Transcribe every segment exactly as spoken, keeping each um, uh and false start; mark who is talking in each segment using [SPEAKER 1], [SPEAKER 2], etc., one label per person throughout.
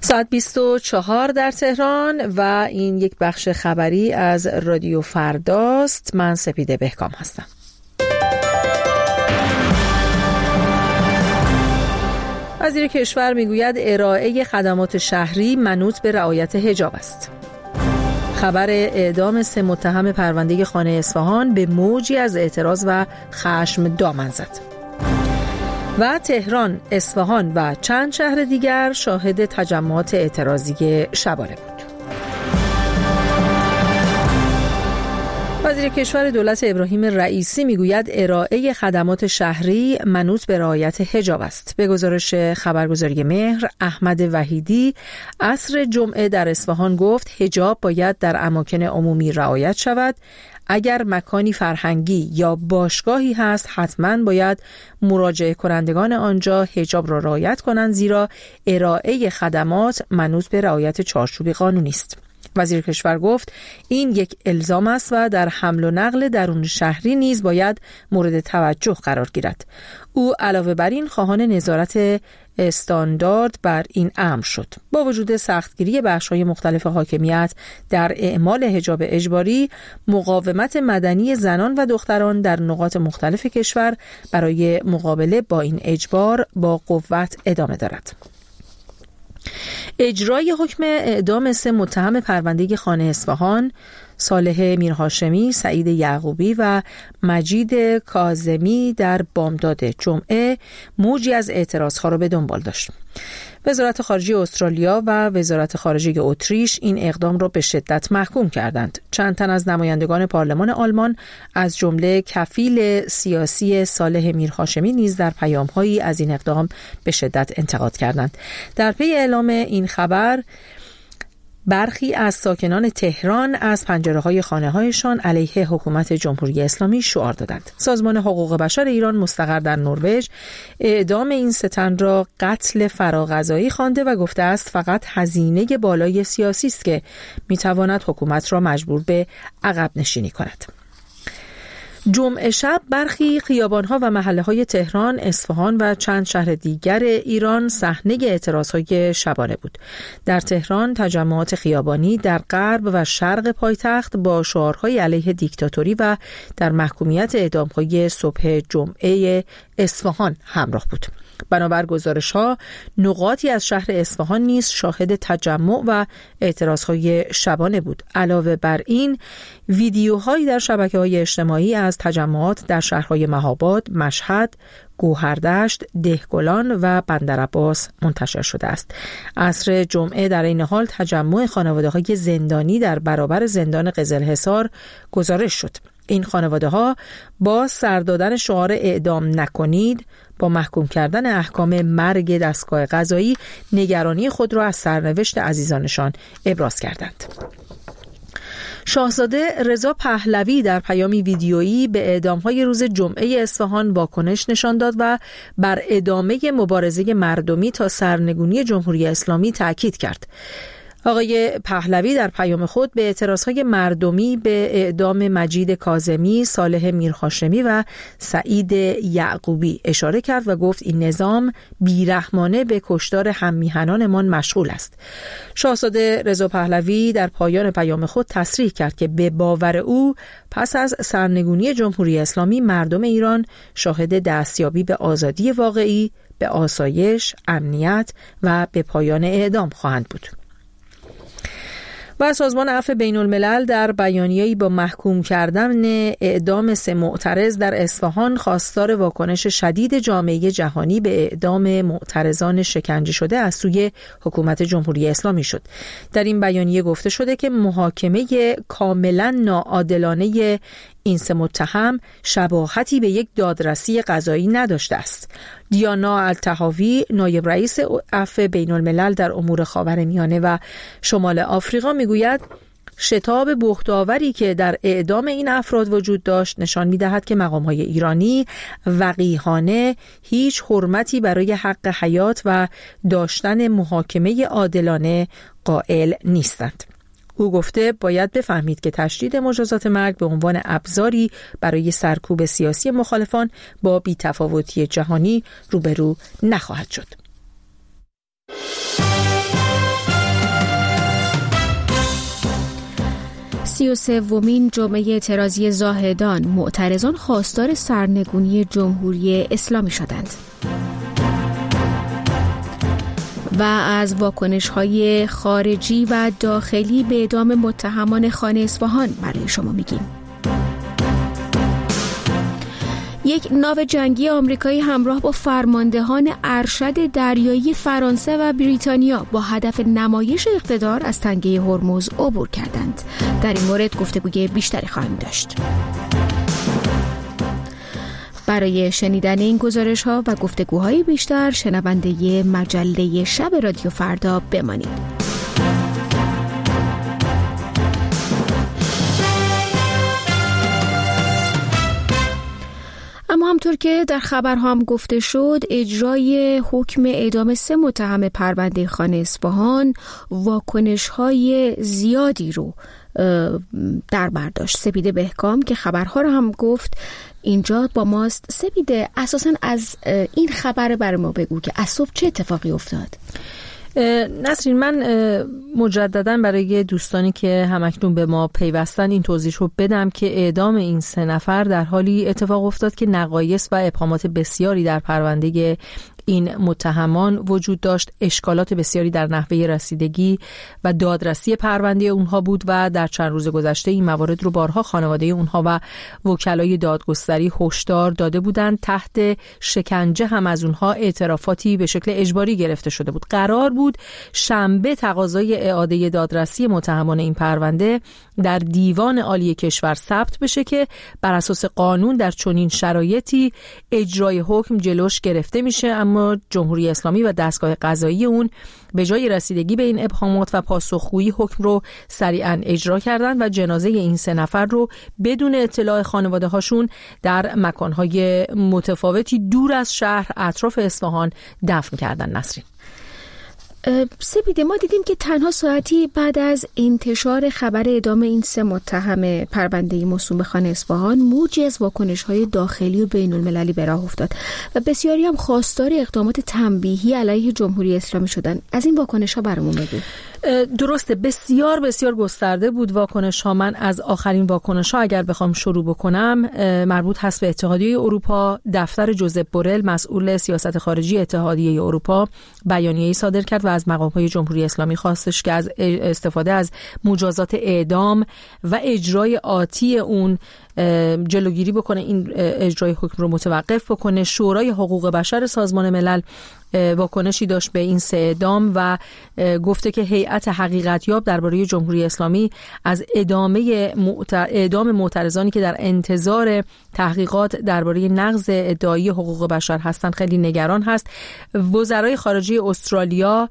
[SPEAKER 1] ساعت بیست و چهار در تهران و این یک بخش خبری از رادیو فرداست. من سپیده بهکام هستم. وزیر کشور میگوید ارائه خدمات شهری منوط به رعایت حجاب است. خبر اعدام سه متهم پرونده خانه اصفهان به موجی از اعتراض و خشم دامن زد. و تهران، اصفهان و چند شهر دیگر شاهد تجمعات اعتراضی شبانه بود. وزیر کشور دولت ابراهیم رئیسی میگوید ارائه خدمات شهری منوط به رعایت حجاب است. به گزارش خبرگزاری مهر، احمد وحیدی عصر جمعه در اصفهان گفت حجاب باید در اماکن عمومی رعایت شود. اگر مکانی فرهنگی یا باشگاهی هست حتما باید مراجعه کنندگان آنجا حجاب را رعایت کنند، زیرا ارائه خدمات منوط به رعایت چارچوب قانونی است. وزیر کشور گفت این یک الزام است و در حمل و نقل درون شهری نیز باید مورد توجه قرار گیرد. او علاوه بر این خواهان نظارت استاندارد بر این امر شد. با وجود سختگیری بخش‌های مختلف حاکمیت در اعمال حجاب اجباری، مقاومت مدنی زنان و دختران در نقاط مختلف کشور برای مقابله با این اجبار با قوت ادامه دارد. اجرای حکم اعدام سه متهم پرونده خانه اصفهان، صالح میرهاشمی، سعید یعقوبی و مجید کاظمی در بامداد جمعه موجی از اعتراضها را به دنبال داشت. وزارت خارجه استرالیا و وزارت خارجه اتریش این اقدام را به شدت محکوم کردند. چند تن از نمایندگان پارلمان آلمان از جمله کفیل سیاسی صالح میرهاشمی نیز در پیام‌هایی از این اقدام به شدت انتقاد کردند. در پی اعلام این خبر برخی از ساکنان تهران از پنجره‌های خانه‌هایشان علیه حکومت جمهوری اسلامی شعار دادند. سازمان حقوق بشر ایران مستقر در نروژ اعدام این سه تن را قتل فراغذایی خوانده و گفته است فقط هزینه بالای سیاسی است که می‌تواند حکومت را مجبور به عقب نشینی کند. جمعه شب برخی خیابان‌ها و محله‌های تهران، اصفهان و چند شهر دیگر ایران صحنه اعتراض‌های شبانه بود. در تهران تجمعات خیابانی در غرب و شرق پایتخت با شعارهای علیه دیکتاتوری و در محکومیت اعدام‌های صبح جمعه اصفهان همراه بود. بنابر گزارش‌ها نقاطی از شهر اصفهان نیز شاهد تجمع و اعتراضهای شبانه بود. علاوه بر این ویدیوهایی در شبکه‌های اجتماعی از تجمعات در شهرهای مهاباد، مشهد، گوهردشت، دهگلان و بندرعباس منتشر شده است. عصر جمعه در این حال تجمع خانواده‌های زندانی در برابر زندان قزلحصار گزارش شد. این خانواده‌ها با سر دادن شعار اعدام نکنید، با محکوم کردن احکام مرگ دستگاه قضایی نگرانی خود را از سرنوشت عزیزانشان ابراز کردند. شاهزاده رضا پهلوی در پیامی ویدیویی به اعدام‌های روز جمعه اصفهان واکنش نشان داد و بر ادامه مبارزه مردمی تا سرنگونی جمهوری اسلامی تاکید کرد. آقای پهلوی در پیام خود به اعتراضهای مردمی به اعدام مجید کاظمی، صالح میرهاشمی و سعید یعقوبی اشاره کرد و گفت این نظام بیرحمانه به کشتار هممیهنانمان مشغول است. شاهزاده رضا پهلوی در پایان پیام خود تصریح کرد که به باور او پس از سرنگونی جمهوری اسلامی مردم ایران شاهد دستیابی به آزادی واقعی، به آسایش، امنیت و به پایان اعدام خواهند بود. و سازمان عفو بین الملل در بیانیه‌ای با محکوم کردن اعدام سه معترض در اصفهان خواستار واکنش شدید جامعه جهانی به اعدام معترضان شکنجه شده از سوی حکومت جمهوری اسلامی شد. در این بیانیه گفته شده که محاکمه کاملا ناعادلانه این سه متهم شباهتی به یک دادرسی قضایی نداشته است. دیانا الطحاوی، نایب رئیس عفو بین الملل در امور خاورمیانه و شمال آفریقا میگوید شتاب بهت‌آوری که در اعدام این افراد وجود داشت نشان می‌دهد که مقام‌های ایرانی وقیحانه هیچ حرمتی برای حق حیات و داشتن محاکمه عادلانه قائل نیستند. او گفته باید بفهمید که تشدید مجازات مرگ به عنوان ابزاری برای سرکوب سیاسی مخالفان با بی‌تفاوتی جهانی روبرو نخواهد شد.
[SPEAKER 2] سی و سومین جمعه اعتراضی زاهدان، معترضان خواستار سرنگونی جمهوری اسلامی شدند. و از واکنش‌های خارجی و داخلی به اعدام متهمان خانه اصفهان برای شما میگیم. یک ناو جنگی آمریکایی همراه با فرماندهان ارشد دریایی فرانسه و بریتانیا با هدف نمایش اقتدار از تنگه هرمز عبور کردند. در این مورد گفتگوی بیشتری خواهیم داشت. برای شنیدن این گزارش‌ها و گفتگوهای بیشتر شنونده مجله شب رادیو فردا بمانید. اما همطور که در خبرها هم گفته شد، اجرای حکم اعدام سه متهم پرونده خانه اصفهان واکنش‌های زیادی رو در بر داشت. سپیده بهکام که خبرها رو هم گفت اینجا با ماست. سپیده، اساساً از این خبر برای ما بگو که از صبح چه اتفاقی افتاد؟
[SPEAKER 1] نسرین، من مجدداً برای دوستانی که همکنون به ما پیوستن این توضیح رو بدم که اعدام این سه نفر در حالی اتفاق افتاد که نقایص و ابهامات بسیاری در پرونده این متهمان وجود داشت. اشکالات بسیاری در نحوه رسیدگی و دادرسی پرونده اونها بود و در چند روز گذشته این موارد رو بارها خانواده اونها و وکلای دادگستری هشدار داده بودند. تحت شکنجه هم از اونها اعترافاتی به شکل اجباری گرفته شده بود. قرار بود شنبه تقاضای اعاده دادرسی متهمان این پرونده در دیوان عالی کشور ثبت بشه که بر اساس قانون در چنین شرایطی اجرای حکم جلوش گرفته میشه، اما جمهوری اسلامی و دستگاه قضایی اون به جای رسیدگی به این ابهامات و پاسخگویی حکم رو سریعا اجرا کردن و جنازه این سه نفر رو بدون اطلاع خانواده هاشون در مکانهای متفاوتی دور از شهر اطراف اصفهان دفن کردن. نسرین،
[SPEAKER 2] سپیده، ما دیدیم که تنها ساعتی بعد از انتشار خبر اعدام این سه متهم پرونده موسوم به خانه اصفهان موجی از واکنش‌های داخلی و بین المللی به راه افتاد و بسیاری هم خواستار اقدامات تنبیهی علیه جمهوری اسلامی شدن. از این واکنش‌ها برامون بگو.
[SPEAKER 1] درسته، بسیار بسیار گسترده بود واکنش‌ها. من از آخرین واکنش‌ها اگر بخوام شروع بکنم مربوط هست به اتحادیه اروپا. دفتر جوزپ بورل مسئول سیاست خارجی اتحادیه اروپا بیانیه‌ای صادر کرد و از مقام‌های جمهوری اسلامی خواستش که از استفاده از مجازات اعدام و اجرای آتی اون جلوگیری بکنه، این اجرای حکم رو متوقف بکنه. شورای حقوق بشر سازمان ملل واکنشی داشت به این سه اعدام و گفته که هیئت حقیقتیاب درباره جمهوری اسلامی از ادامه اعدام معترضانی که در انتظار تحقیقات درباره نقض ادعای حقوق بشر هستند خیلی نگران هست. وزرای خارجه استرالیا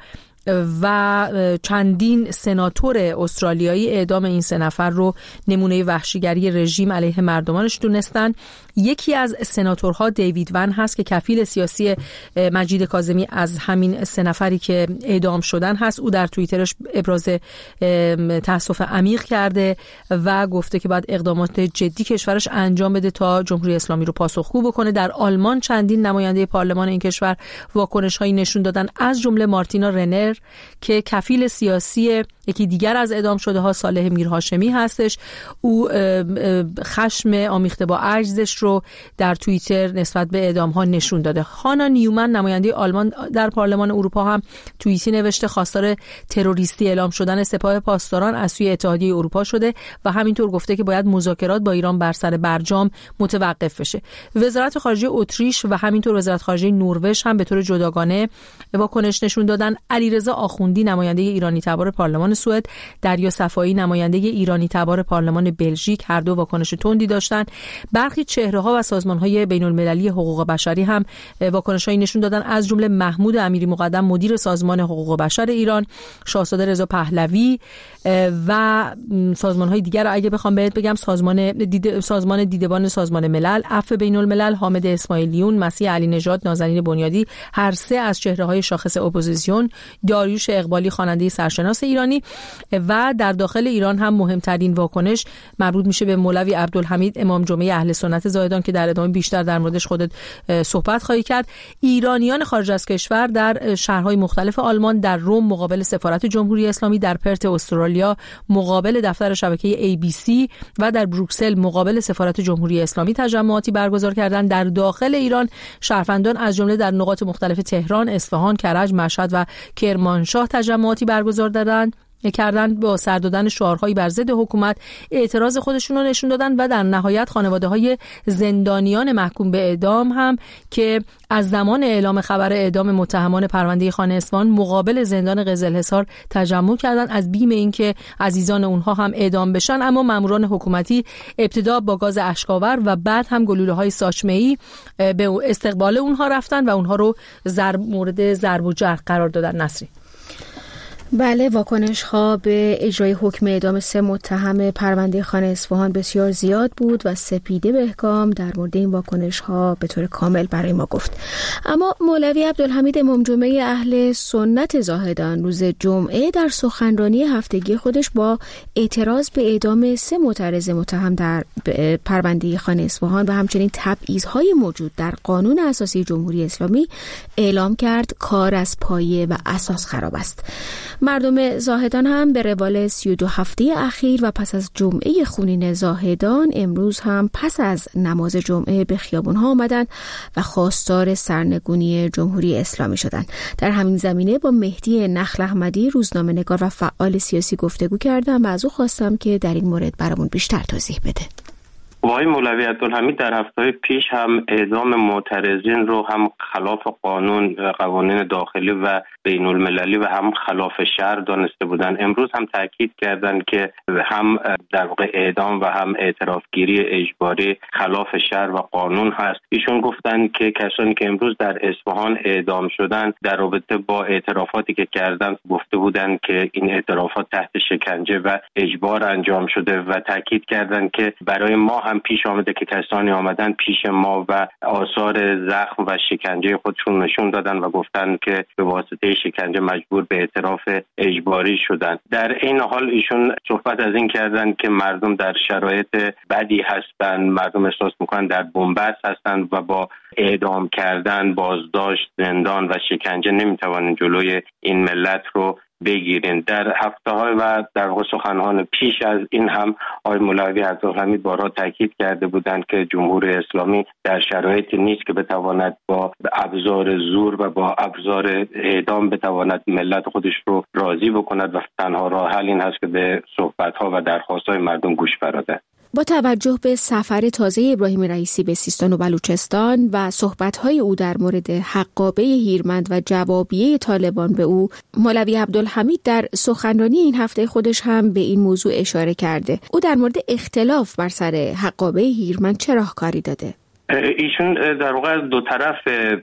[SPEAKER 1] و چندین سناتور استرالیایی اعدام این سه نفر رو نمونه وحشیگری رژیم علیه مردمانش دونستن. یکی از سناتورها دیوید ون هست که کفیل سیاسی مجید کاظمی از همین سه نفری که اعدام شدن هست. او در توییترش ابراز تأسف عمیق کرده و گفته که باید اقدامات جدی کشورش انجام بده تا جمهوری اسلامی رو پاسخگو بکنه. در آلمان چندین نماینده پارلمان این کشور واکنش‌هایی نشون دادن، از جمله مارتینا رنر که کفیل سیاسی یکی دیگر از اعدام شده ها صالح میرهاشمی هستش. او خشم آمیخته با عجزش رو در توییتر نسبت به اعدام ها نشون داده. هانا نیومن نماینده آلمان در پارلمان اروپا هم توییتی نوشته خواستار تروریستی اعلام شدن سپاه پاسداران از سوی اتحادیه اروپا شده و همینطور گفته که باید مذاکرات با ایران بر سر برجام متوقف بشه. وزارت خارجه اتریش و همینطور وزارت خارجه نروژ هم به طور جداگانه واکنش نشون دادن. علیرضا آخوندی نماینده ایرانی تبار پارلمان سوئد، دریا صفایی نماینده ایرانی تبار پارلمان بلژیک هر دو واکنش تندی داشتند. برخی چهره‌ها و سازمان‌های بین‌المللی حقوق بشری هم واکنش‌هایی نشون دادن، از جمله محمود امیری مقدم مدیر سازمان حقوق بشر ایران، شاهزاده رضا پهلوی و سازمان‌های دیگر را اگه بخوام بهت بگم سازمان دید... سازمان دیدبان سازمان ملل، عفو بین‌الملل، حامد اسماعیلیون، مسیح علی نژاد، نازنین بنیادی، هر سه از چهره‌های شاخص اپوزیسیون، داریوش اقبالی خواننده سرشناس ایرانی اسلامی. و در داخل ایران هم مهمترین واکنش مربوط میشه به مولوی عبدالحمید امام جمعه اهل سنت زاهدان که در ادامه بیشتر در موردش خودت صحبت خواهی کرد. ایرانیان خارج از کشور در شهرهای مختلف آلمان، در روم مقابل سفارت جمهوری اسلامی، در پرت استرالیا مقابل دفتر شبکه ای بی سی و در بروکسل مقابل سفارت جمهوری اسلامی تجمعاتی برگزار کردند. در داخل ایران شهروندان از جمله در نقاط مختلف تهران، اصفهان، کرج، مشهد و کرمانشاه تجمعاتی برگزار دادند کردند با سر دادن شعارهایی بر ضد حکومت اعتراض خودشون رو نشون دادن. و در نهایت خانواده‌های زندانیان محکوم به اعدام هم که از زمان اعلام خبر اعدام متهمان پرونده خانه اصفهان مقابل زندان قزلحصار تجمع کردند از بیم اینکه عزیزان اونها هم اعدام بشن. اما ماموران حکومتی ابتدا با گاز اشک‌آور و بعد هم گلوله‌های ساچمه‌ای به استقبال اونها رفتن و اونها رو ضرب مورد ضرب و جرح قرار دادن. نصری.
[SPEAKER 2] بله، واکنش ها به اجرای حکم اعدام سه متهم پرونده خانه اصفهان بسیار زیاد بود و سپیده بهگام در مورد این واکنش ها به طور کامل برای ما گفت. اما مولوی عبدالحمید امام جمعه اهل سنت زاهدان روز جمعه در سخنرانی هفتگی خودش با اعتراض به اعدام سه معترض متهم در پرونده خانه اصفهان و همچنین تبعیض‌های موجود در قانون اساسی جمهوری اسلامی اعلام کرد کار از پایه و اساس خراب است. مردم زاهدان هم به روال سی و دو هفته اخیر و پس از جمعه خونین زاهدان امروز هم پس از نماز جمعه به خیابون‌ها آمدند و خواستار سرنگونی جمهوری اسلامی شدند. در همین زمینه با مهدی نخل احمدی روزنامه‌نگار و فعال سیاسی گفتگو کردم و از او خواستم که در این مورد برامون بیشتر توضیح بده.
[SPEAKER 3] آقای مولوی عبدالحمید در هفته پیش هم اعدام معترضین رو هم خلاف قانون قوانین داخلی و بین المللی و هم خلاف شرع دانسته بودن. امروز هم تاکید کردند که هم در واقع اعدام و هم اعترافگیری اجباری خلاف شرع و قانون هست. ایشون گفتند که کسانی که امروز در اصفهان اعدام شدن در رابطه با اعترافاتی که کردن گفته بودند که این اعترافات تحت شکنجه و اجبار انجام شده و تاکید کردند که برای ما هم پیش آمده که کسانی آمدن پیش ما و آثار زخم و شکنجه خودشون نشون دادن و گفتن که به واسطه شکنجه مجبور به اعتراف اجباری شدن. در این حال ایشون صحبت از این کردن که مردم در شرایط بدی هستن، مردم احساس میکنن در بنبست هستن و با اعدام کردن، بازداشت، زندان و شکنجه نمیتوانن جلوی این ملت رو بگیرین. در هفته های و در واقع سخنان پیش از این هم آقای مولوی عبدالحمید بارها تاکید کرده بودند که جمهوری اسلامی در شرایطی نیست که بتواند با ابزار زور و با ابزار اعدام بتواند ملت خودش رو راضی بکند و تنها راه حل این هست که به صحبت ها و درخواست های مردم گوش فرادد.
[SPEAKER 2] با توجه به سفر تازه ابراهیم رئیسی به سیستان و بلوچستان و صحبت‌های او در مورد حقابه هیرمند و جوابیه طالبان به او، مولوی عبدالحمید در سخنرانی این هفته خودش هم به این موضوع اشاره کرده. او در مورد اختلاف بر سر حقابه هیرمند چه راهکاری داده؟
[SPEAKER 3] ایشون در واقع از دو طرف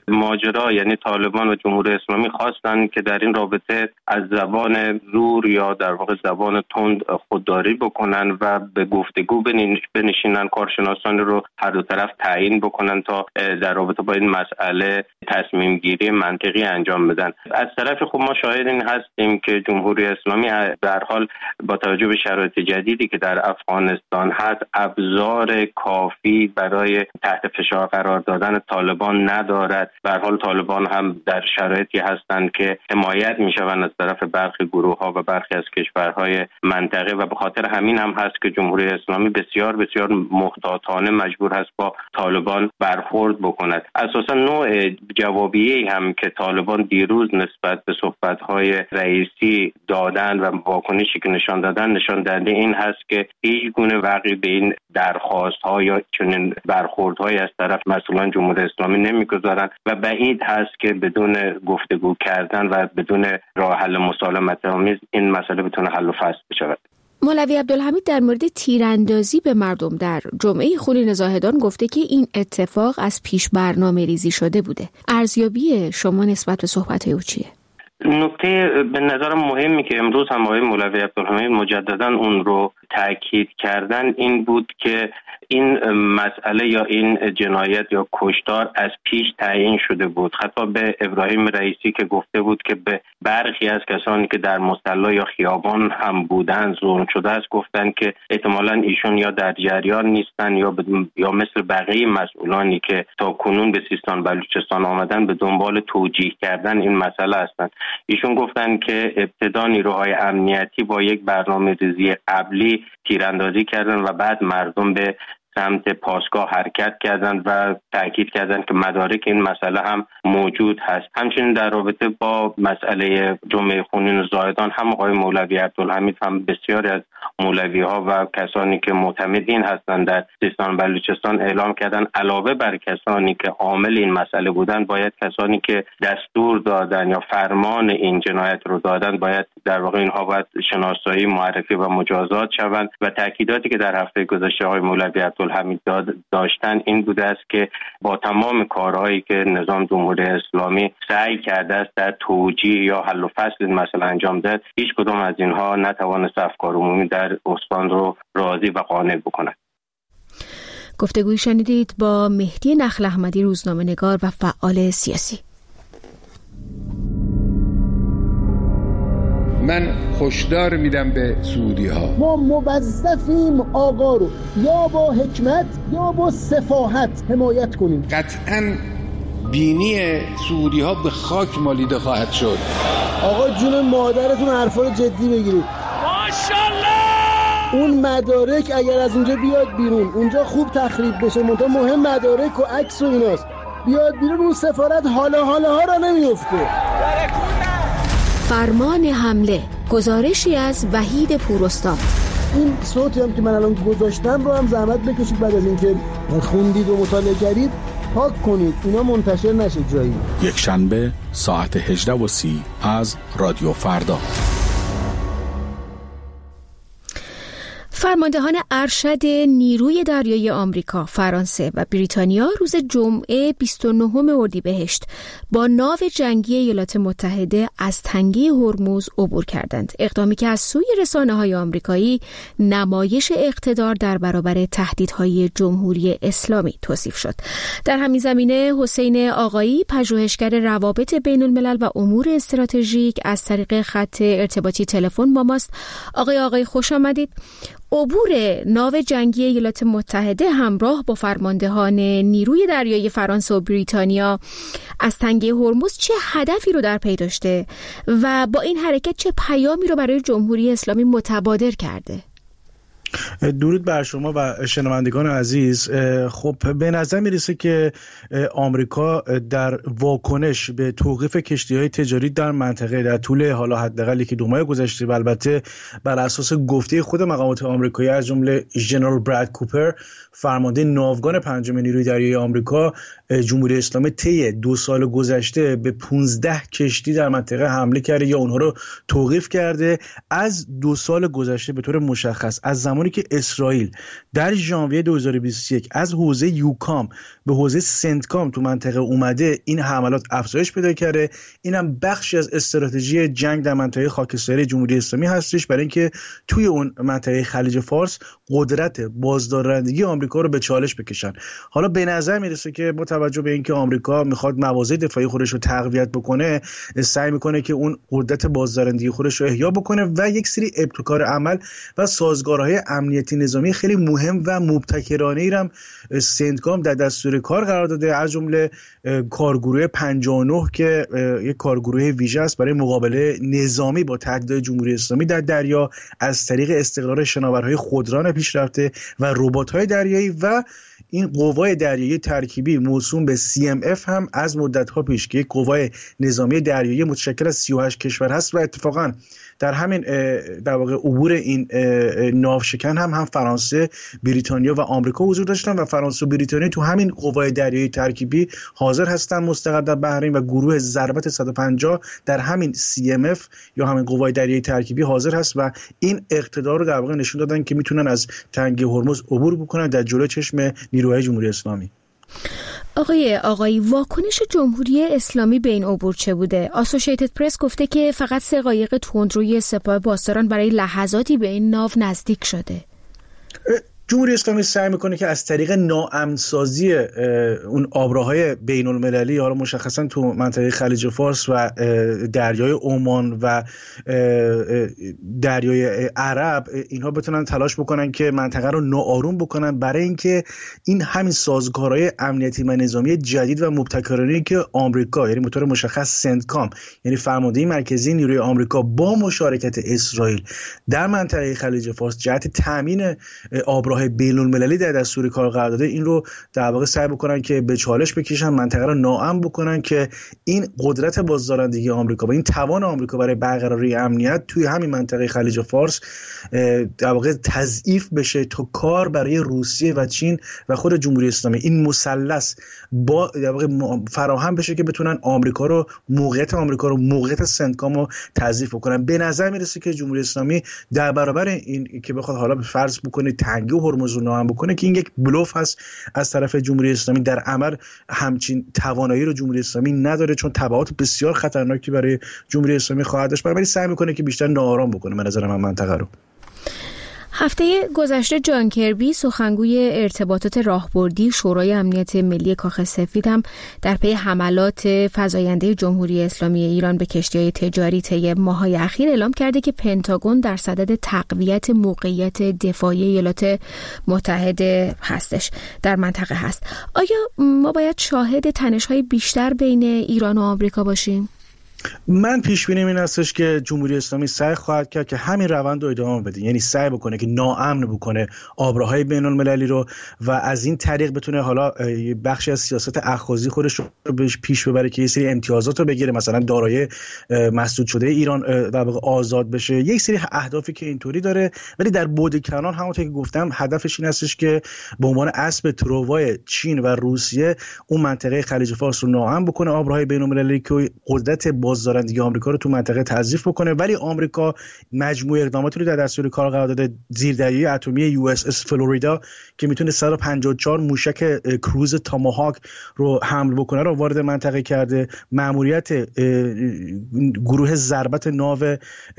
[SPEAKER 3] ماجرا یعنی طالبان و جمهوری اسلامی خواستن که در این رابطه از زبان زور یا در واقع زبان تند خودداری بکنن و به گفتگو بنشینن، کارشناسان رو هر دو طرف تعیین بکنن تا در رابطه با این مسئله تصمیم گیری منطقی انجام بدن. از طرف خب ما شاهد این هستیم که جمهوری اسلامی در حال با توجه به شرایط جدیدی که در افغانستان هست ابزار کافی برای تحت فشار قرار دادن طالبان ندارد. به هر حال طالبان هم در شرایطی هستند که حمایت میشوند از طرف برخی گروه‌ها و برخی از کشورهای منطقه و به خاطر همین هم هست که جمهوری اسلامی بسیار بسیار محتاطانه مجبور هست با طالبان برخورد بکند. اساسا نوع جوابیه‌ای هم که طالبان دیروز نسبت به صحبت‌های رئیسی دادن و واکنشی که نشان دادن نشان دهنده این هست که هیچ گونه وقعی به این درخواست‌ها یا چنین برخوردهای از طرف مسئولان جمهوری اسلامی نمیگذارند و بعید هست که بدون گفتگو کردن و بدون راه حل مسالمت آمیز این مسئله بتونه حل و فصل بشود.
[SPEAKER 2] مولوی عبدالحمید در مورد تیراندازی به مردم در جمعه خونین زاهدان گفته که این اتفاق از پیش برنامه ریزی شده بوده. ارزیابی شما نسبت به صحبت او چیه؟
[SPEAKER 3] نکته به نظرم مهمی که امروز هم آقای مولوی عبدالحمید مجددا اون رو تاکید کردن این بود که این مسئله یا این جنایت یا کشتار از پیش تعیین شده بود. خطاب به ابراهیم رئیسی که گفته بود که به برخی از کسانی که در مصلی یا خیابان هم بودن ظلم شده است، گفتن که احتمالاً ایشون یا در جریان نیستن یا یا مثل بقیه مسئولانی که تا کنون به سیستان بلوچستان آمدن به دنبال توجیه کردن این مسئله هستند. ایشون گفتن که ابتدا نیروهای امنیتی با یک برنامه‌ریزی قبلی تیراندازی کردن و بعد مردم به سمت پاسگاه حرکت کردند و تاکید کردند که مدارک این مسئله هم موجود هست. همچنین در رابطه با مسئله جمعه خونین زاهدان هم آقای مولوی عبدالحمید هم بسیاری از مولوی ها و کسانی که معتمدین هستند در سیستان بلوچستان اعلام کردند علاوه بر کسانی که عامل این مسئله بودند، باید کسانی که دستور دادن یا فرمان این جنایت رو دادن باید در واقع اینها باید شناسایی، معرفی و مجازات شوند. و تاکیداتی که در هفته گذشته آقای مولوی عبدالحمید داشتن این بوده است که با تمام کارهایی که نظام جمهوری اسلامی سعی کرده است در توجیه یا حل و فصل این مسئله انجام داد، هیچ کدام از اینها نتوانست افکار عمومی در استان رو راضی و قانع بکنند.
[SPEAKER 2] گفتگوی شنیدید با مهدی نخل احمدی، روزنامه‌نگار و فعال سیاسی.
[SPEAKER 4] من هشدار میدم به سعودی ها،
[SPEAKER 5] ما موظفیم آقا رو یا با حکمت یا با سفاهت حمایت کنیم.
[SPEAKER 4] قطعاً بینی سعودی ها به خاک مالیده خواهد شد.
[SPEAKER 5] آقا جون مادرتون حرفا رو جدی بگیرید. ماشاءالله اون مدارک اگر از اونجا بیاد بیرون، اونجا خوب تخریب بشه، منتها مهم مدارک و عکس و ایناست، بیاد بیرون اون سفارت حالا حالا ها را نمیفته.
[SPEAKER 2] فرمان حمله، گزارشی از وحید پوراستاد.
[SPEAKER 5] این صوتی هم که من الان گذاشتم رو هم زحمت بکشید بعد از اینکه خوندید و مطالعه کردید پاک کنید، اینا منتشر نشه جایی.
[SPEAKER 6] یک شنبه ساعت هجده و سی از رادیو فردا.
[SPEAKER 2] فرماندهان ارشد نیروی دریایی آمریکا، فرانسه و بریتانیا روز جمعه بیست و نهم اردیبهشت با ناو جنگی ایالات متحده از تنگه هرمز عبور کردند. اقدامی که از سوی رسانه‌های آمریکایی نمایش اقتدار در برابر تهدیدهای جمهوری اسلامی توصیف شد. در همین زمینه حسین آقایی، پژوهشگر روابط بین الملل و امور استراتژیک، از طریق خط ارتباطی تلفن با ماست. آقای آقایی خوش آمدید. عبور ناو جنگی ایالات متحده همراه با فرماندهان نیروی دریایی فرانسه و بریتانیا از تنگه هرمز چه هدفی رو در پی داشته و با این حرکت چه پیامی رو برای جمهوری اسلامی متبادر کرده؟
[SPEAKER 7] درود بر شما و شنوندگان عزیز. خب به نظر میرسه که آمریکا در واکنش به توقیف کشتی‌های تجاری در منطقه در طول حالا حداقل یکی دو ماه گذشته و البته بر اساس گفته خود مقامات آمریکایی از جمله ژنرال براد کوپر، فرمانده ناوگان پنجم نیروی دریایی آمریکا، جمهوری اسلامی طی دو سال گذشته به پانزده کشتی در منطقه حمله کرده یا اونها رو توقیف کرده. از دو سال گذشته به طور مشخص از زمانی که اسرائیل در ژانویه دو هزار و بیست و یک از حوزه یوکام به حوزه سنتکام تو منطقه اومده، این حملات افزایش پیدا کرده. اینم بخشی از استراتژی جنگ در منطقه خاکستری جمهوری اسلامی هستش برای اینکه توی اون منطقه خلیج فارس قدرت بازدارندگی آمریکا رو به چالش بکشن. حالا به نظر میرسه که با توجه به اینکه آمریکا میخواد مواضع دفاعی خودش رو تقویت بکنه، سعی میکنه که اون قدرت بازدارندگی خودش رو احیا بکنه و یک سری ابتکار عمل و سازگارهای امنیتی نظامی خیلی مهم و مبتکرانه ای هم سنتکام در دستور کار قرار داده، از جمله کارگروه پنجاه و نه که یک کارگروه ویژه است برای مقابله نظامی با تهدیدهای جمهوری اسلامی در دریا از طریق استقرار شناورهای خودران پیشرفته و ربات‌های دریایی، و این قوای دریایی ترکیبی موسوم به سی ام اف هم از مدت‌ها پیش که یک قوای نظامی دریایی متشکل از سی و هشت کشور هست و اتفاقاً در همین در واقع عبور این ناوشکن هم هم فرانسه، بریتانیا و آمریکا حضور داشتن و فرانسه و بریتانیا تو همین قوای دریایی ترکیبی حاضر هستن مستقر در بحرین و گروه ضربت صد و پنجاه در همین سی ام اف یا همین قوای دریایی ترکیبی حاضر هست و این اقتدار رو در واقع نشون دادن که میتونن از تنگه هرمز عبور بکنن در جلوی چشم نیروهای جمهوری اسلامی.
[SPEAKER 2] آقای آقایی واکنش جمهوری اسلامی به این عبور چه بوده؟ آسوشیتد پرس گفته که فقط سه قایق تندروی سپاه پاسداران برای لحظاتی به این ناو نزدیک شده.
[SPEAKER 7] جمهوری اسلامی سعی میکنه که از طریق ناامن‌سازی اون آبراهای بین المللی، حالا مشخصا تو منطقه خلیج فارس و دریای عمان و دریای عرب، اینها بتونن تلاش بکنن که منطقه رو ناآروم بکنن، برای اینکه این همین سازوکارهای امنیتی و نظامی جدید و مبتکرانه‌ای که آمریکا، یعنی به طور مشخص سنتکام، یعنی فرمانده مرکزی نیروی آمریکا با مشارکت اسرائیل در منطقه خلیج فارس جهت تامین آبراهای بین المللی در دستور کار قرار داده، این رو در واقع سعی بکنن که به چالش بکشن، منطقه رو ناامن بکنن که این قدرت بازدارندگی آمریکا و این توان آمریکا برای برقراری امنیت توی همین منطقه خلیج فارس در واقع تضعیف بشه تا کار برای روسیه و چین و خود جمهوری اسلامی این مثلث با در واقع فراهم بشه که بتونن آمریکا رو، موقعیت آمریکا رو، موقعیت سنتکام رو تضعیف بکنن. به نظر میرسه که جمهوری اسلامی در برابر این که بخواد حالا فرض بکنه تنگی و هرمز رو ناامن بکنه که این یک بلوف هست از طرف جمهوری اسلامی، در عمل همچین توانایی رو جمهوری اسلامی نداره، چون تبعات بسیار خطرناکی برای جمهوری اسلامی خواهد داشت. برای سعی میکنه که بیشتر ناآرام بکنه به نظر من منطقه رو.
[SPEAKER 2] هفته گذشته جان کربی سخنگوی ارتباطات راهبردی شورای امنیت ملی کاخ سفید هم در پی حملات فزاینده جمهوری اسلامی ایران به کشتی‌های تجاری طی ماه‌های اخیر اعلام کرده که پنتاگون در صدد تقویت موقعیت دفاعی ایالات متحده هستش، در منطقه هست. آیا ما باید شاهد تنش‌های بیشتر بین ایران و آمریکا باشیم؟
[SPEAKER 7] من پیش بینیم این هستش که جمهوری اسلامی سعی خواهد کرد که همین روند رو ادامه بده، یعنی سعی بکنه که ناامن بکنه آبراهای بین المللی رو و از این طریق بتونه حالا بخشی از سیاست اخاذی خودش رو بهش پیش ببره که یه سری امتیازات رو بگیره، مثلا دارایی مسدود شده ایران در واقع آزاد بشه. یک سری اهدافی که اینطوری داره، ولی در بعد کنار همونطور که گفتم هدفش این هستش که به عنوان اسب تروای چین و روسیه اون منطقه خلیج فارس رو ناامن بکنه، آبراهای بین المللی که قدرت بازدارندگی آمریکا رو تو منطقه تضعیف بکنه. ولی آمریکا مجموعه اقداماتی رو در دستور کار قرار داده. زیردریایی اتمی یو اس اس فلوریدا که میتونه صد و پنجاه و چهار موشک کروز تاماهاک رو حمل بکنه رو وارد منطقه کرده. مأموریت گروه ضربت ناو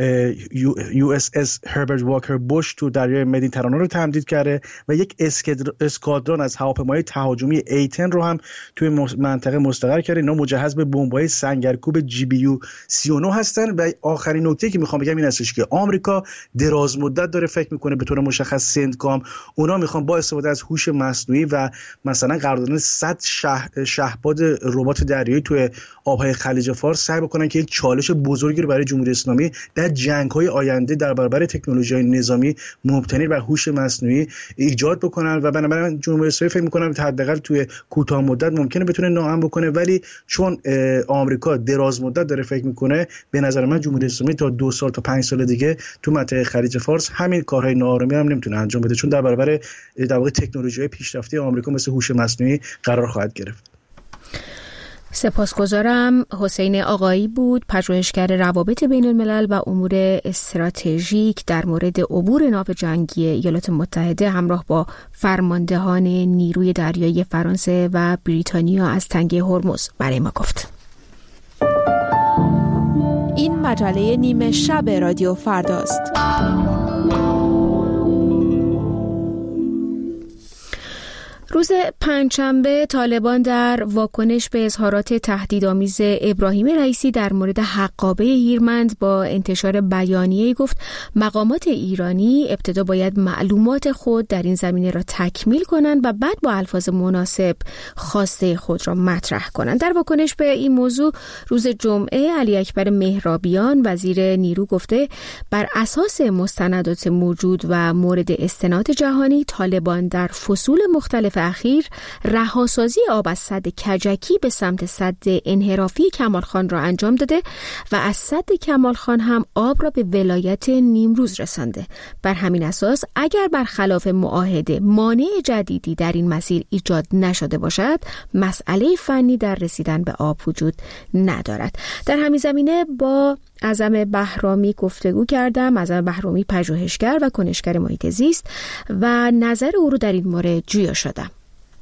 [SPEAKER 7] یو اس اس هربرت واکر بوش تو دریای مدیترانه رو تمدید کرده و یک اسکادرون از هواپیمای تهاجمی ای ده رو هم توی منطقه مستقر کرده. اینا مجهز به بمب‌های سنگرکوب جی بی یو سی و نه هستن. و آخرین نکته که میخوام بگم این هستش که آمریکا دراز مدت داره فکر میکنه به طور مشخص سنتکام، اونا میخوان با استفاده از هوش مصنوعی و مثلا قرار دادن صد شه... شهپاد ربات دریایی توی آبهای خلیج فارس سعی بکنن که یک چالش بزرگی رو برای جمهوری اسلامی در جنگ‌های آینده در برابر تکنولوژی‌های نظامی مبتنی بر هوش مصنوعی ایجاد بکنن. و بنابراین جمهوری اسلامی فکر میکنم حداقل توی کوتاه مدت ممکنه بتونه ناامن بکنه، ولی چون آمریکا دراز مدت داره فکر میکنه، به نظر من جمهوری اسلامی تا دو سال تا پنج سال دیگه تو منطقه خلیج فارس همین کارهای ناآرامی هم نمیتونه انجام بده، چون در برابر در واقع تکنولوژی‌های پیشرفته آمریکا مثل هوش مصنوعی قرار خواهد گرفت.
[SPEAKER 2] سپاسگزارم. حسین آقایی بود، پژوهشگر روابط بین الملل و امور استراتژیک در مورد عبور ناو جنگی ایالات متحده همراه با فرماندهان نیروی دریایی فرانسه و بریتانیا از تنگه هرمز برای ما گفت.
[SPEAKER 8] این مجله نیمه شب رادیو فرداست.
[SPEAKER 2] روز پنجشنبه طالبان در واکنش به اظهارات تهدیدآمیز ابراهیم رئیسی در مورد حقابه هیرمند با انتشار بیانیه‌ای گفت مقامات ایرانی ابتدا باید معلومات خود در این زمینه را تکمیل کنند و بعد با الفاظ مناسب خواسته خود را مطرح کنند. در واکنش به این موضوع روز جمعه علی اکبر مهرابیان وزیر نیرو گفته بر اساس مستندات موجود و مورد استناد جهانی طالبان در فصول مختلف اخیر رهاسازی آب از سد کجکی به سمت سد انحرافی کمالخان را انجام داده و از سد کمالخان هم آب را به ولایت نیمروز رسانده. بر همین اساس اگر برخلاف معاهده مانع جدیدی در این مسیر ایجاد نشده باشد، مسئله فنی در رسیدن به آب وجود ندارد. در همین زمینه با اعظم بهرامی گفتگو کردم. اعظم بهرامی پژوهشگر و کنشگر محیط زیست و نظر او رو در این مورد جویا شدم.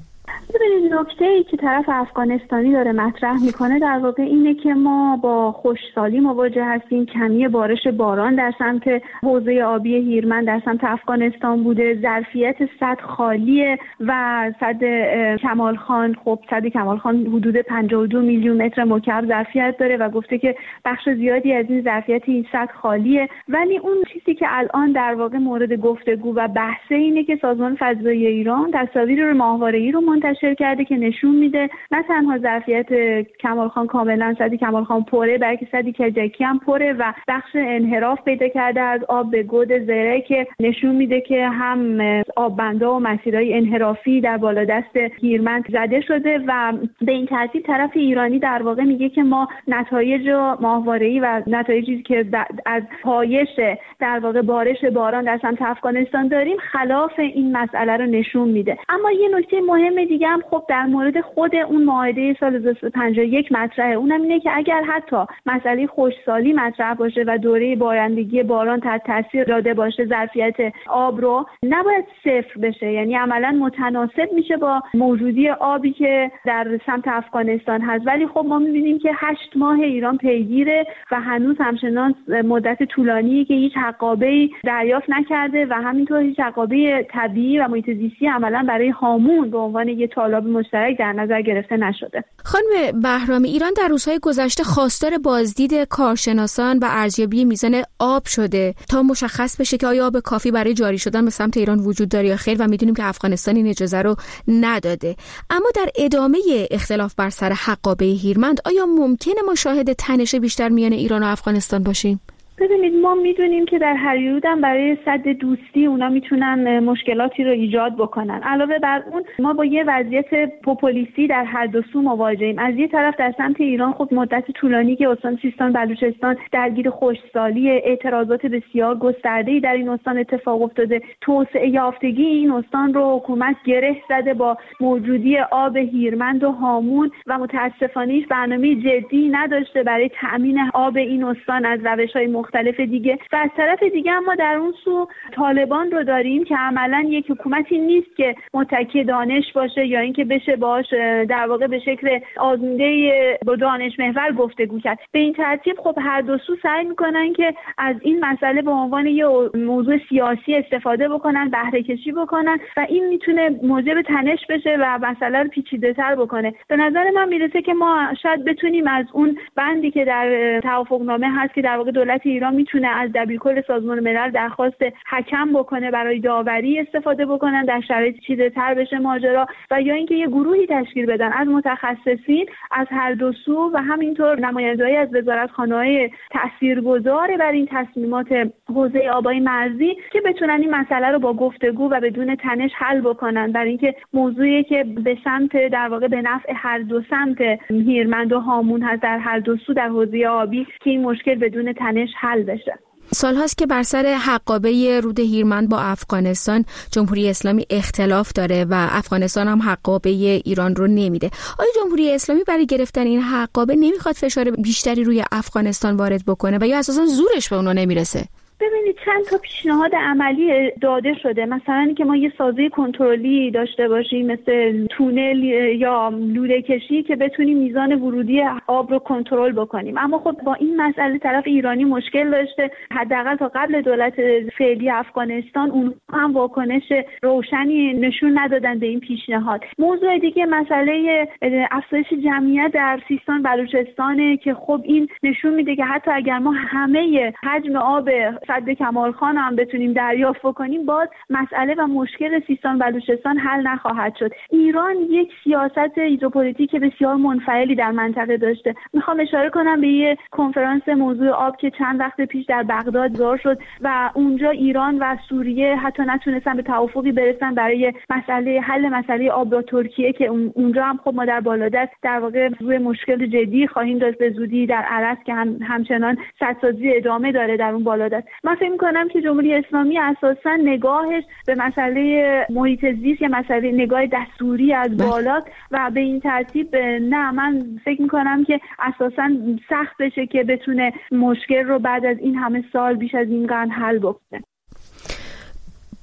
[SPEAKER 9] ببینید نکته‌ای که طرف افغانستانی داره مطرح میکنه در واقع اینه که ما با خشکسالی مواجه هستیم، کمی بارش باران در سمت حوزه آبی هیرمند در سمت افغانستان بوده، ظرفیت سد خالیه و سد کمال خان، خب سد کمال خان حدود پنجاه و دو میلیون متر مکعب ظرفیت داره و گفته که بخش زیادی از این ظرفیت این سد خالیه. ولی اون چیزی که الان در واقع مورد گفتگو و بحث اینه که سازمان فضایی ایران تصاویر ماهواره‌ای رو منتشر کرده که نشون میده نه تنها ظرفیت کمال خان کاملا سد کمال خان پره، بلکه سد کجکی هم پره و بخش انحراف پیدا کرده از آب به گود زره که نشون میده که هم آببندا و مسیرهای انحرافی در بالادست هیرمند زده شده و به این ترتیب طرف ایرانی در واقع میگه که ما نتایج ماهواره‌ای و نتایجی که از پایش در واقع بارش باران در سمت افغانستان داریم خلاف این مسئله رو نشون میده. اما یه نکته مهم دیگه هم خب در مورد خود اون معاهده سال هزار و سیصد و پنجاه و یک مطرحه، اونم اینه که اگر حتی مسئله خشکسالی مطرح باشه و دوره بارندگی باران تحت تاثیر داده باشه ظرفیت آب رو نباید صفر بشه، یعنی عملا متناسب میشه با موجودی آبی که در سمت افغانستان هست. ولی خب ما میبینیم که هشت ماه ایران پیگیره و هنوز همچنان مدت طولانیه که هیچ حقابه‌ای دریافت نکرده و همینطور هیچ حقابه طبیعی و محیط زیستی عملا برای هامون به عنوان یه طالاب مشترک در نظر گرفته نشده.
[SPEAKER 2] خانم بهرامی، ایران در روزهای گذشته خواستار بازدید کارشناسان و ارزیابی میزان آب شده تا مشخص بشه که آیا آب کافی برای جاری شدن به سمت ایران وجود داره یا خیر و میدونیم که افغانستان این اجازه رو نداده. اما در ادامه اختلاف بر سر حقابه هیرمند آیا ممکنه ما شاهد تنش بیشتر میان ایران و افغانستان باشیم؟
[SPEAKER 9] ببینید ما میدونیم که در هریرود هم برای سد دوستی اونا میتونن مشکلاتی رو ایجاد بکنن. علاوه بر اون ما با یه وضعیت پوپولیستی در هر دو سو مواجهیم. از یه طرف در سمت ایران خب مدت طولانی که استان سیستان بلوچستان درگیر خشکسالی، اعتراضات بسیار گسترده‌ای در این استان اتفاق افتاده. توسعه یافتگی این استان رو حکومت گره زده با موجودی آب هیرمند و هامون و متاسفانه هیچ برنامه جدی نداشته برای تأمین آب این استان از روش‌های مختلف دیگه. و از طرف دیگه ما در اون سو طالبان رو داریم که عملاً یک حکومتی نیست که متکی دانش باشه یا اینکه بشه باش در واقع به شکل آزموده با دانش محور گفتگو کرد. به این ترتیب خب هر دو سو سعی میکنن که از این مسئله به عنوان یه موضوع سیاسی استفاده بکنن، بهره کشی بکنن و این میتونه موجب تنش بشه و مسئله رو پیچیده‌تر بکنه. به نظر من میرسه که ما شاید بتونیم از اون بندی که در توافقنامه هست که در واقع دولت ایران میتونه از دبیرکل سازمان ملل درخواست حکم بکنه برای داوری استفاده بکنن در شرایط چیده‌تر بشه ماجرا و یا اینکه یه گروهی تشکیل بدن از متخصصین از هر دو سو و همینطور نماینده‌ای از وزارتخانه‌های تاثیرگذار بر این تصمیمات حوزه آبای مرزی که بتونن این مسئله رو با گفتگو و بدون تنش حل بکنن، برای اینکه موضوعی که به سمت در واقع به نفع هر دو سمت هیرمند و هامون هست در هر دو سو در حوزه آبی که این مشکل بدون تنش حل بشه.
[SPEAKER 2] سال هاست که بر سر حقابه رود هیرمند با افغانستان جمهوری اسلامی اختلاف داره و افغانستان هم حقابه ایران رو نمیده. آیا جمهوری اسلامی برای گرفتن این حقابه نمیخواد فشار بیشتری روی افغانستان وارد بکنه و یا اساسا زورش به اونا نمیرسه؟
[SPEAKER 9] ببینید چند تا پیشنهاد عملی داده شده، مثلا اینکه ما یه سازه کنترلی داشته باشیم مثل تونل یا لوله کشی که بتونیم میزان ورودی آب رو کنترل بکنیم. اما خب با این مسئله طرف ایرانی مشکل داشته، حداقل تا قبل دولت فعلی افغانستان اون هم واکنش روشنی نشون ندادن به این پیشنهاد. موضوع دیگه مسئله افزایش جمعیت در سیستان بلوچستانه که خب این نشون میده که حتی اگر ما همه حجم آب سد کمال خان هم بتونیم دریافت بکنیم باز مسئله و مشکل سیستان بلوچستان حل نخواهد شد. ایران یک سیاست هیدروپولیتیک بسیار منفعلی در منطقه داشته. میخوام اشاره کنم به یه کنفرانس موضوع آب که چند وقت پیش در بغداد برگزار شد و اونجا ایران و سوریه حتی نتونستن به توافقی برسن برای مسئله حل مسئله آب با ترکیه که اونجا هم خب ما در بالادست در واقع روی مشکل جدی خواهیم داشت به زودی در عرض که هم همچنان سدسازی ادامه داره در اون بالادست. من فکر می‌کنم که جمهوری اسلامی اساساً نگاهش به مسئله محیط زیست یا مسئله نگاه دستوری از بالا و به این ترتیب نه، من فکر می‌کنم که اساساً سخت بشه که بتونه مشکل رو بعد از این همه سال بیش از این قرن حل بکنه.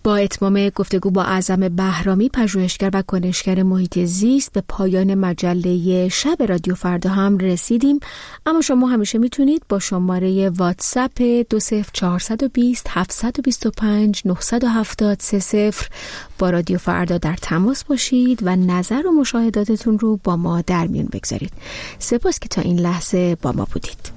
[SPEAKER 2] با اتمام گفتگو با اعظم بهرامی، پژوهشگر و کنشگر محیط زیست، به پایان مجله شب رادیو فردا هم رسیدیم. اما شما همیشه میتونید با شماره واتساپ دو صفر چهار دو صفر هفت دو پنج نه هفت سه صفر با رادیو فردا در تماس باشید و نظر و مشاهداتتون رو با ما در میون بگذارید. سپاس که تا این لحظه با ما بودید.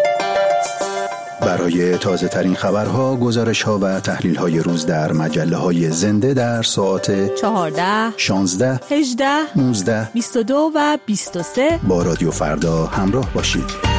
[SPEAKER 10] برای تازه ترین خبرها، گزارش ها و تحلیل های روز در مجله های زنده در ساعت
[SPEAKER 8] چهارده،
[SPEAKER 10] شانزده،
[SPEAKER 8] هجده،
[SPEAKER 10] نوزده،
[SPEAKER 8] بیست و دو و بیست و سه
[SPEAKER 10] با رادیو فردا همراه باشید.